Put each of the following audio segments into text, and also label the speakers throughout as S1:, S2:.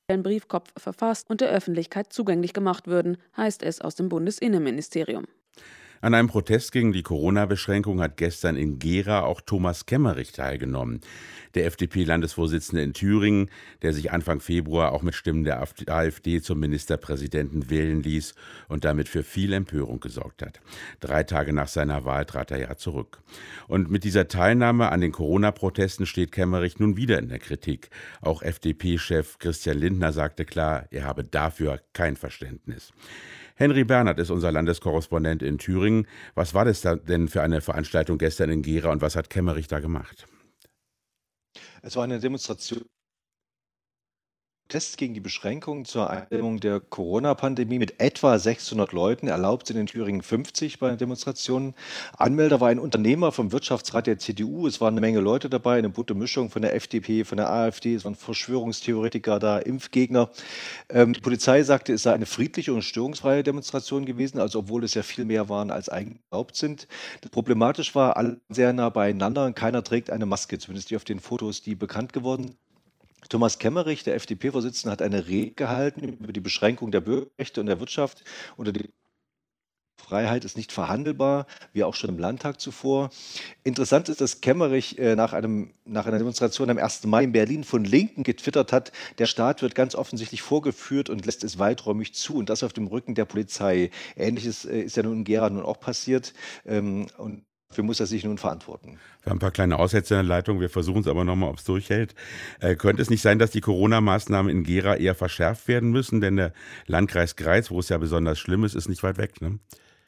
S1: Briefkopf verfasst und der Öffentlichkeit zugänglich gemacht würden, heißt es aus dem Bundesinnenministerium.
S2: An einem Protest gegen die Corona-Beschränkung hat gestern in Gera auch Thomas Kemmerich teilgenommen. Der FDP-Landesvorsitzende in Thüringen, der sich Anfang Februar auch mit Stimmen der AfD zum Ministerpräsidenten wählen ließ und damit für viel Empörung gesorgt hat. 3 Tage nach seiner Wahl trat er ja zurück. Und mit dieser Teilnahme an den Corona-Protesten steht Kemmerich nun wieder in der Kritik. Auch FDP-Chef Christian Lindner sagte klar, er habe dafür kein Verständnis. Henry Bernhard ist unser Landeskorrespondent in Thüringen. Was war das denn für eine Veranstaltung gestern in Gera und was hat Kemmerich da gemacht?
S3: Es war eine Demonstration Protest gegen die Beschränkungen zur Eindämmung der Corona-Pandemie mit etwa 600 Leuten. Erlaubt sind in Thüringen 50 bei den Demonstrationen. Anmelder war ein Unternehmer vom Wirtschaftsrat der CDU. Es waren eine Menge Leute dabei, eine bunte Mischung von der FDP, von der AfD. Es waren Verschwörungstheoretiker da, Impfgegner. Die Polizei sagte, es sei eine friedliche und störungsfreie Demonstration gewesen, also obwohl es ja viel mehr waren, als eigentlich erlaubt sind. Problematisch war, alle sehr nah beieinander und keiner trägt eine Maske, zumindest die auf den Fotos, die bekannt geworden sind. Thomas Kemmerich, der FDP-Vorsitzende, hat eine Rede gehalten über die Beschränkung der Bürgerrechte und der Wirtschaft. Unter die Freiheit ist nicht verhandelbar, wie auch schon im Landtag zuvor. Interessant ist, dass Kemmerich nach einer Demonstration am 1. Mai in Berlin von Linken getwittert hat, der Staat wird ganz offensichtlich vorgeführt und lässt es weiträumig zu und das auf dem Rücken der Polizei. Ähnliches ist ja nun in Gera nun auch passiert und dafür muss er sich nun verantworten.
S2: Wir haben ein paar kleine Aussätze in der Leitung, wir versuchen es aber nochmal, ob es durchhält. Könnte es nicht sein, dass die Corona-Maßnahmen in Gera eher verschärft werden müssen? Denn der Landkreis Greiz, wo es ja besonders schlimm ist nicht weit weg, ne?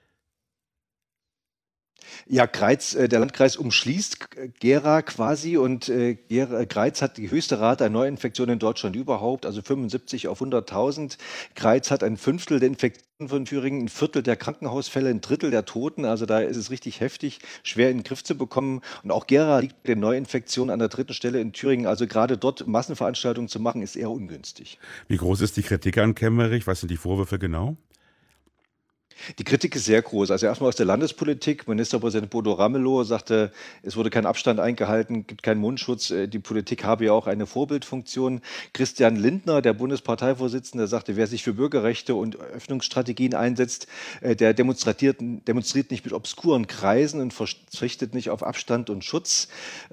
S3: Ja, der Landkreis umschließt Gera quasi und Greiz hat die höchste Rate an Neuinfektionen in Deutschland überhaupt, also 75 auf 100.000. Greiz hat ein Fünftel der Infektionen von Thüringen, ein Viertel der Krankenhausfälle, ein Drittel der Toten. Also da ist es richtig heftig, schwer in den Griff zu bekommen. Und auch Gera liegt bei den Neuinfektionen an der 3. Stelle in Thüringen. Also gerade dort Massenveranstaltungen zu machen, ist eher ungünstig.
S2: Wie groß ist die Kritik an Kemmerich? Was sind die Vorwürfe genau?
S3: Die Kritik ist sehr groß. Also erstmal aus der Landespolitik. Ministerpräsident Bodo Ramelow sagte, es wurde kein Abstand eingehalten, gibt keinen Mundschutz. Die Politik habe ja auch eine Vorbildfunktion. Christian Lindner, der Bundesparteivorsitzende, sagte, wer sich für Bürgerrechte und Öffnungsstrategien einsetzt, der demonstriert nicht mit obskuren Kreisen und verzichtet nicht auf Abstand und Schutz.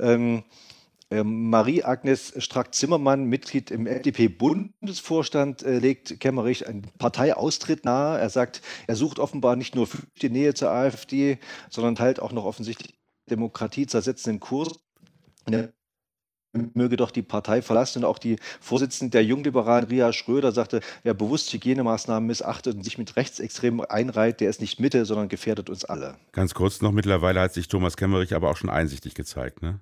S3: Marie-Agnes Strack-Zimmermann, Mitglied im FDP-Bundesvorstand, legt Kemmerich einen Parteiaustritt nahe. Er sagt, er sucht offenbar nicht nur die Nähe zur AfD, sondern teilt auch noch offensichtlich Demokratie zersetzenden Kurs. Er möge doch die Partei verlassen. Und auch die Vorsitzende der Jungliberalen, Ria Schröder, sagte, wer bewusst Hygienemaßnahmen missachtet und sich mit Rechtsextremen einreiht, der ist nicht Mitte, sondern gefährdet uns alle.
S2: Ganz kurz noch, mittlerweile hat sich Thomas Kemmerich aber auch schon einsichtig gezeigt, ne?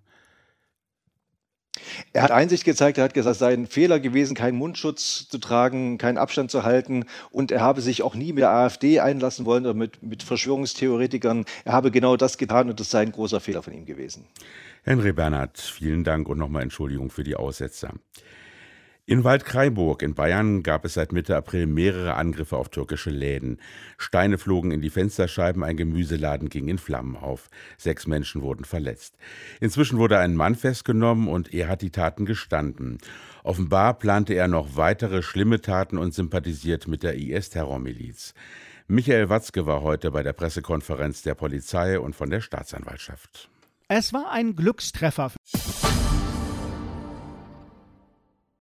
S3: Er hat Einsicht gezeigt, er hat gesagt, es sei ein Fehler gewesen, keinen Mundschutz zu tragen, keinen Abstand zu halten und er habe sich auch nie mit der AfD einlassen wollen oder mit Verschwörungstheoretikern. Er habe genau das getan und das sei ein großer Fehler von ihm gewesen.
S2: Henry Bernhard, vielen Dank und nochmal Entschuldigung für die Aussetzer. In Waldkraiburg in Bayern gab es seit Mitte April mehrere Angriffe auf türkische Läden. Steine flogen in die Fensterscheiben, ein Gemüseladen ging in Flammen auf. 6 Menschen wurden verletzt. Inzwischen wurde ein Mann festgenommen und er hat die Taten gestanden. Offenbar plante er noch weitere schlimme Taten und sympathisiert mit der IS-Terrormiliz. Michael Watzke war heute bei der Pressekonferenz der Polizei und von der Staatsanwaltschaft.
S4: Es war ein Glückstreffer.